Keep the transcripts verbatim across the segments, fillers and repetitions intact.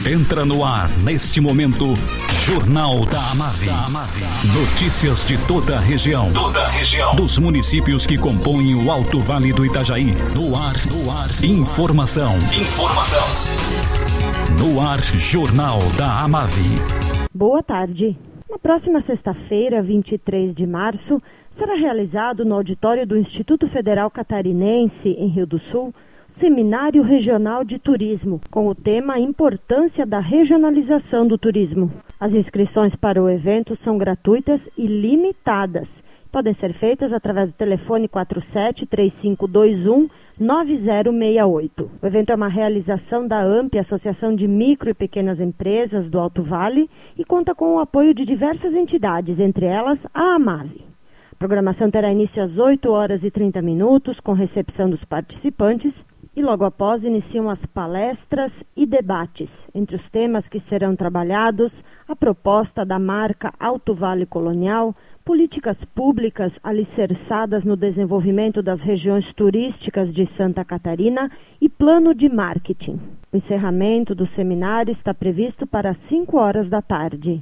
Entra no ar, neste momento, Jornal da Amave. Notícias de toda a região. Toda a região. Dos municípios que compõem o Alto Vale do Itajaí. No ar, no ar. Informação. Informação. No ar, Jornal da Amave. Boa tarde. Na próxima sexta-feira, vinte e três de março, será realizado no auditório do Instituto Federal Catarinense, em Rio do Sul, Seminário Regional de Turismo, com o tema Importância da Regionalização do Turismo. As inscrições para o evento são gratuitas e limitadas. Podem ser feitas através do telefone quatro sete três cinco dois um nove zero seis oito. O evento é uma realização da A M P, Associação de Micro e Pequenas Empresas do Alto Vale, e conta com o apoio de diversas entidades, entre elas a Amave. A programação terá início às oito horas e trinta minutos, com recepção dos participantes, e logo após iniciam as palestras e debates. Entre os temas que serão trabalhados, a proposta da marca Alto Vale Colonial, políticas públicas alicerçadas no desenvolvimento das regiões turísticas de Santa Catarina e plano de marketing. O encerramento do seminário está previsto para as cinco horas da tarde.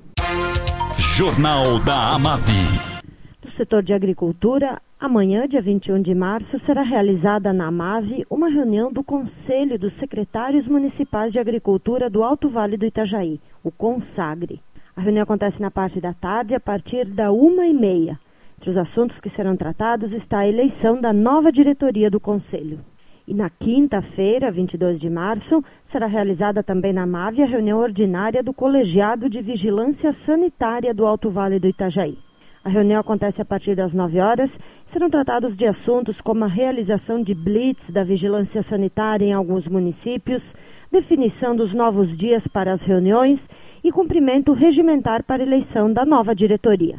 Jornal da Amave. Do setor de agricultura, amanhã, dia vinte e um de março, será realizada na Amave uma reunião do Conselho dos Secretários Municipais de Agricultura do Alto Vale do Itajaí, o CONSAGRE. A reunião acontece na parte da tarde, a partir da uma e meia. Entre os assuntos que serão tratados está a eleição da nova diretoria do Conselho. E na quinta-feira, vinte e dois de março, será realizada também na Amave a reunião ordinária do Colegiado de Vigilância Sanitária do Alto Vale do Itajaí. A reunião acontece a partir das nove horas. Serão tratados de assuntos como a realização de blitz da vigilância sanitária em alguns municípios, definição dos novos dias para as reuniões e cumprimento regimentar para a eleição da nova diretoria.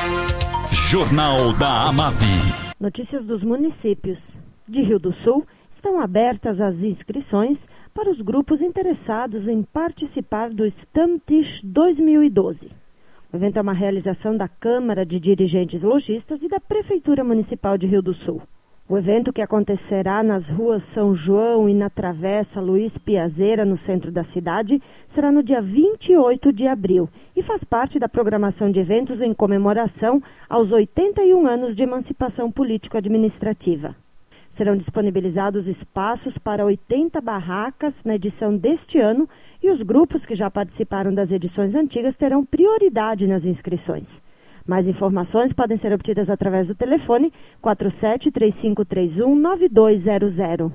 Jornal da Amave. Notícias dos municípios. De Rio do Sul, estão abertas as inscrições para os grupos interessados em participar do Stammtisch dois mil e doze. O evento é uma realização da Câmara de Dirigentes Lojistas e da Prefeitura Municipal de Rio do Sul. O evento, que acontecerá nas ruas São João e na Travessa Luiz Piazeira, no centro da cidade, será no dia vinte e oito de abril e faz parte da programação de eventos em comemoração aos oitenta e um anos de emancipação político-administrativa. Serão disponibilizados espaços para oitenta barracas na edição deste ano e os grupos que já participaram das edições antigas terão prioridade nas inscrições. Mais informações podem ser obtidas através do telefone quatro sete três cinco três um nove dois zero zero.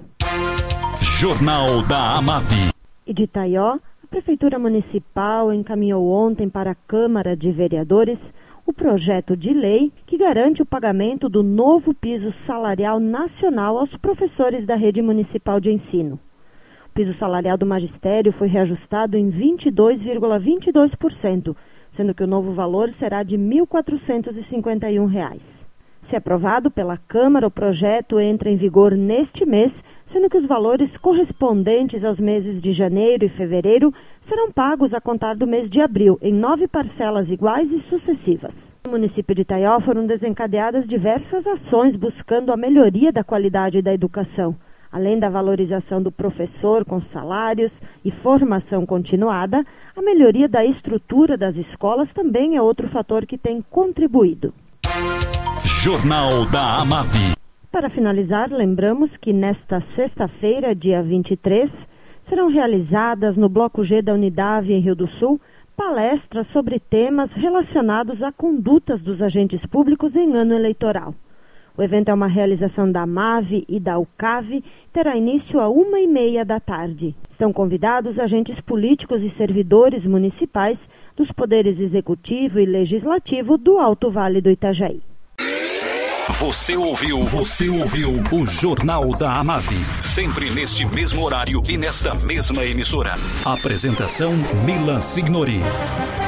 Jornal da Amave. E de Itaió, a Prefeitura Municipal encaminhou ontem para a Câmara de Vereadores o projeto de lei que garante o pagamento do novo piso salarial nacional aos professores da rede municipal de ensino. O piso salarial do magistério foi reajustado em vinte e dois vírgula vinte e dois por cento, sendo que o novo valor será de mil quatrocentos e cinquenta e um reais. Se aprovado pela Câmara, o projeto entra em vigor neste mês, sendo que os valores correspondentes aos meses de janeiro e fevereiro serão pagos a contar do mês de abril, em nove parcelas iguais e sucessivas. No município de Itaió foram desencadeadas diversas ações buscando a melhoria da qualidade da educação. Além da valorização do professor com salários e formação continuada, a melhoria da estrutura das escolas também é outro fator que tem contribuído. Jornal da Amave. Para finalizar, lembramos que nesta sexta-feira, dia vinte e três, serão realizadas no Bloco G da Unidade, em Rio do Sul, palestras sobre temas relacionados a condutas dos agentes públicos em ano eleitoral. O evento é uma realização da Amave e da UCAV, terá início a uma e meia da tarde. Estão convidados agentes políticos e servidores municipais dos poderes executivo e legislativo do Alto Vale do Itajaí. Você ouviu, você ouviu o Jornal da Amave, sempre neste mesmo horário e nesta mesma emissora. Apresentação Milan Signori.